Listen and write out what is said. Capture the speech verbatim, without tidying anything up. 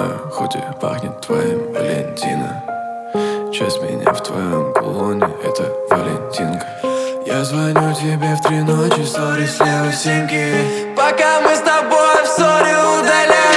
твое худи пахнет твоим Валентино. Часть меня в твоем кулоне — это Валентинка. Я звоню тебе в три ночи, сори, с левой симки. Пока мы с тобой в ссоре, удаляем